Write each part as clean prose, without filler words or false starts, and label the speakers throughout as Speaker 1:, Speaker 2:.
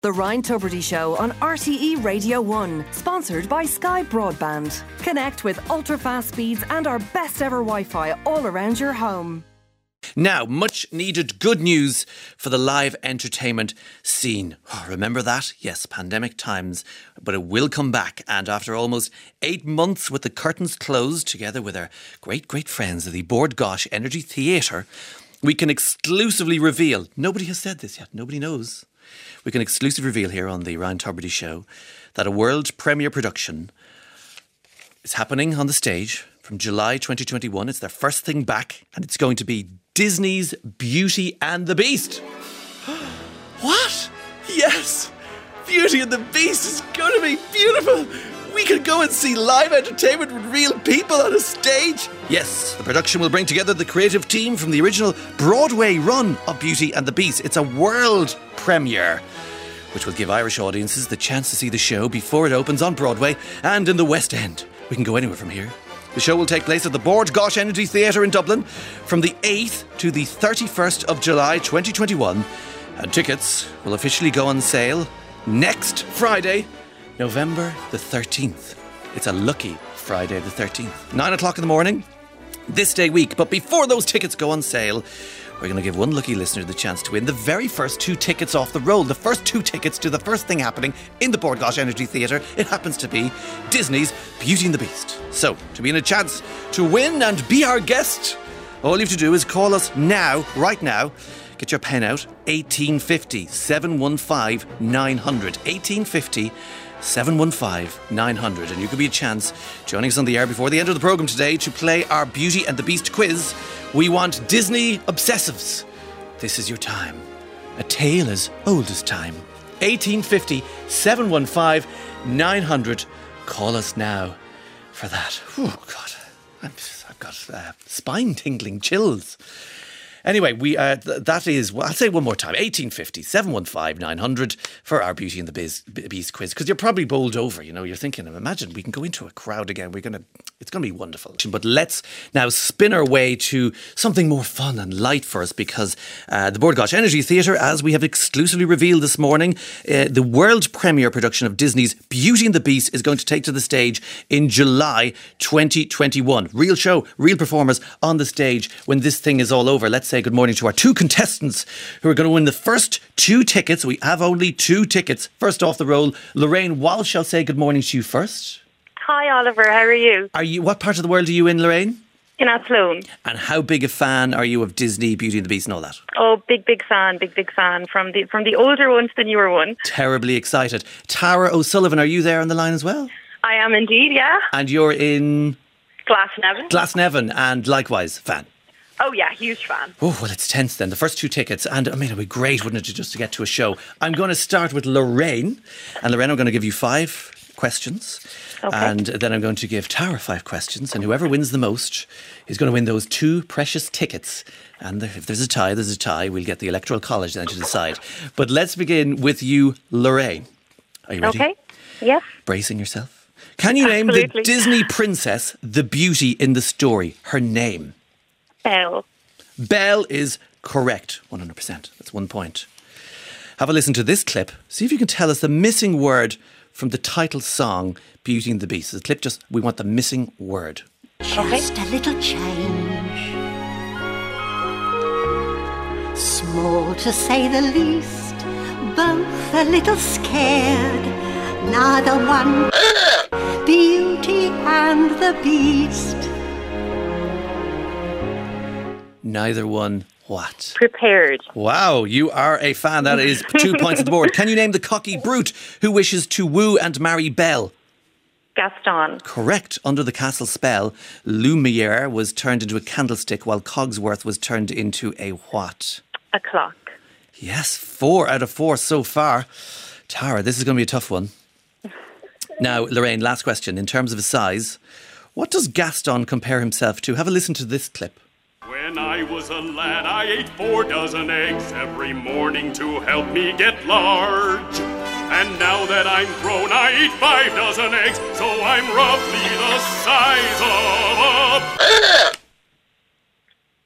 Speaker 1: The Ryan Tubridy Show on RTE Radio 1, sponsored by Sky Broadband. Connect with ultra-fast speeds and our best ever Wi-Fi all around your home.
Speaker 2: Now, much needed good news for the live entertainment scene. Oh, remember that? Yes, pandemic times, but it will come back. And after almost 8 months with the curtains closed, together with our great friends of the Bord Gáis Energy Theatre, we can exclusively reveal, nobody has said this yet, nobody knows, we can exclusively reveal here on the Ryan Tubridy Show that a world premiere production is happening on the stage from July 2021. It's their first thing back, and it's going to be Disney's Beauty and the Beast. What? Yes! Beauty and the Beast is going to be beautiful! We could go and see live entertainment with real people on a stage. Yes, the production will bring together the creative team from the original Broadway run of Beauty and the Beast. It's a world premiere, which will give Irish audiences the chance to see the show before it opens on Broadway and in the West End. We can go anywhere from here. The show will take place at the Bord Gáis Energy Theatre in Dublin from the 8th to the 31st of July 2021. And tickets will officially go on sale next Friday, November the 13th. It's a lucky Friday the 13th. 9 o'clock in the morning, this day week. But before those tickets go on sale, we're going to give one lucky listener the chance to win the very first 2 tickets off the roll. The first 2 tickets to the first thing happening in the Bord Gáis Energy Theatre. It happens to be Disney's Beauty and the Beast. So, to be in a chance to win and be our guest, all you have to do is call us now, right now. Get your pen out. 1850 715 900. 1850 715 900. And you could be a chance joining us on the air before the end of the programme today to play our Beauty and the Beast quiz. We want Disney obsessives. This is your time. A tale as old as time. 1850 715 900. Call us now for that. Oh, God. I've got spine-tingling chills. Anyway, that is, I'll say one more time, 1850 715 900 for our Beauty and the Beast quiz. Because you're probably bowled over, you know, you're thinking, imagine we can go into a crowd again. It's going to be wonderful. But let's now spin our way to something more fun and light for us, because the Bord Gáis Energy Theatre, as we have exclusively revealed this morning, the world premiere production of Disney's Beauty and the Beast is going to take to the stage in July 2021. Real show, real performers on the stage when this thing is all over. Let's say good morning to our 2 contestants who are going to win the first 2 tickets. We have only 2 tickets. First off the roll, Lorraine Walsh, I'll say good morning to you first.
Speaker 3: Hi Oliver, how are you?
Speaker 2: What part of the world are you in, Lorraine?
Speaker 3: In Athlone.
Speaker 2: And how big a fan are you of Disney, Beauty and the Beast and all that?
Speaker 3: Oh, big fan from the older one to the newer one.
Speaker 2: Terribly excited. Tara O'Sullivan, are you there on the line as well?
Speaker 3: I am indeed, yeah.
Speaker 2: And you're in?
Speaker 3: Glasnevin.
Speaker 2: Glasnevin, and likewise, fan.
Speaker 3: Oh yeah, huge fan.
Speaker 2: Oh, well, it's tense then. The first 2 tickets. And I mean, it'd be great, wouldn't it, just to get to a show. I'm going to start with Lorraine. And Lorraine, I'm going to give you 5 questions. Okay. And then I'm going to give Tara 5 questions. And whoever wins the most is going to win those 2 precious tickets. And if there's a tie, there's a tie. We'll get the Electoral College then to decide. But let's begin with you, Lorraine. Are you ready?
Speaker 3: Okay. Yes.
Speaker 2: Bracing yourself. Can you name the Disney princess, the beauty in the story? Her name?
Speaker 3: Belle.
Speaker 2: Belle is correct. 100%. That's 1 point. Have a listen to this clip. See if you can tell us the missing word from the title song, Beauty and the Beast. The clip, we want the missing word.
Speaker 4: Just a little change. Small to say the least. Both a little scared. Neither one. Beauty and the Beast.
Speaker 2: Neither one what?
Speaker 3: Prepared.
Speaker 2: Wow, you are a fan. That is 2 points on the board. Can you name the cocky brute who wishes to woo and marry Belle?
Speaker 3: Gaston.
Speaker 2: Correct. Under the castle spell, Lumiere was turned into a candlestick while Cogsworth was turned into a what?
Speaker 3: A clock.
Speaker 2: Yes, 4 out of 4 so far. Tara, this is going to be a tough one. Now, Lorraine, last question. In terms of his size, what does Gaston compare himself to? Have a listen to this clip.
Speaker 5: When I was a lad, I ate 4 dozen eggs every morning to help me get large. And now that I'm grown, I eat 5 dozen eggs, so I'm roughly the size of a...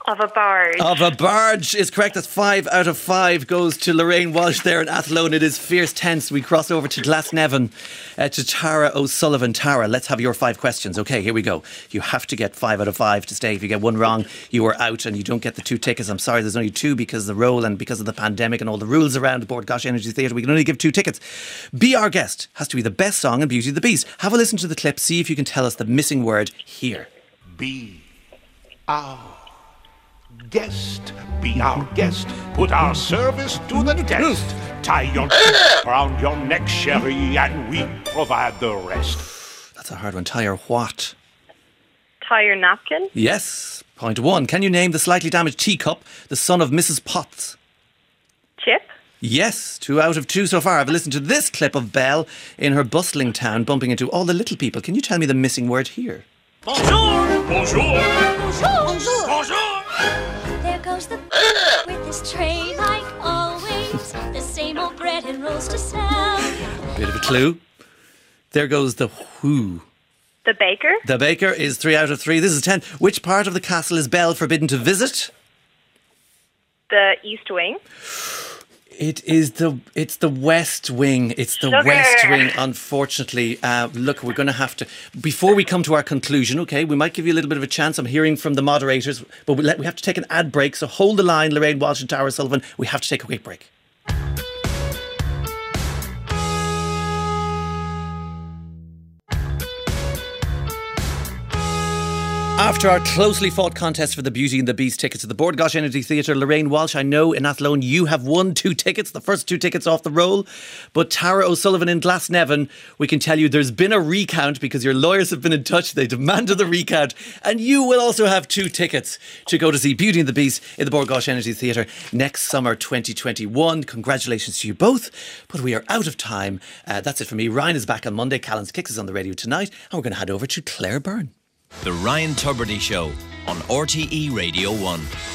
Speaker 3: Of a barge.
Speaker 2: Of a barge is correct. That's 5 out of 5 goes to Lorraine Walsh there in Athlone. It is fierce tense. We cross over to Glasnevin to Tara O'Sullivan. Tara, let's have your 5 questions. Okay, here we go. You have to get 5 out of 5 to stay. If you get one wrong, you are out and you don't get the 2 tickets. I'm sorry, there's only 2 because of the role and because of the pandemic and all the rules around Bord Gáis Energy Theatre. We can only give 2 tickets. Be Our Guest has to be the best song in Beauty and the Beast. Have a listen to the clip. See if you can tell us the missing word here.
Speaker 6: Be our guest, be our guest, put our service to the test. Tie your around your neck, Sherry, and we provide the rest.
Speaker 2: That's a hard one. Tie your what?
Speaker 3: Tie your napkin.
Speaker 2: Yes. Point 1. Can you name the slightly damaged teacup, the son of Mrs. Potts?
Speaker 3: Chip.
Speaker 2: Yes. 2 out of 2 so far. I've listened to this clip of Belle in her bustling town bumping into all the little people. Can you tell me the missing word here?
Speaker 5: Bonjour! Bonjour!
Speaker 7: Bonjour! Bonjour!
Speaker 5: Bonjour!
Speaker 7: There goes the with his tray like always. The same old bread and rolls to sell.
Speaker 2: Bit of a clue. There goes the who.
Speaker 3: The baker.
Speaker 2: The baker is 3 out of 3. This is 10. Which part of the castle is Belle forbidden to visit?
Speaker 3: The east wing.
Speaker 2: It's the West Wing. It's the
Speaker 3: Sugar.
Speaker 2: West Wing, unfortunately. Look, we're going to have to... Before we come to our conclusion, okay, we might give you a little bit of a chance. I'm hearing from the moderators, but we have to take an ad break. So hold the line, Lorraine Walsh and Tara Sullivan. We have to take a quick break. After our closely fought contest for the Beauty and the Beast tickets at the Bord Gáis Energy Theatre, Lorraine Walsh, I know in Athlone you have won 2 tickets, the first 2 tickets off the roll. But Tara O'Sullivan in Glasnevin, we can tell you there's been a recount because your lawyers have been in touch. They demanded the recount. And you will also have 2 tickets to go to see Beauty and the Beast in the Bord Gáis Energy Theatre next summer 2021. Congratulations to you both. But we are out of time. That's it for me. Ryan is back on Monday. Callum's Kicks is on the radio tonight. And we're going to head over to Claire Byrne.
Speaker 8: The Ryan Tubridy Show on RTE Radio 1.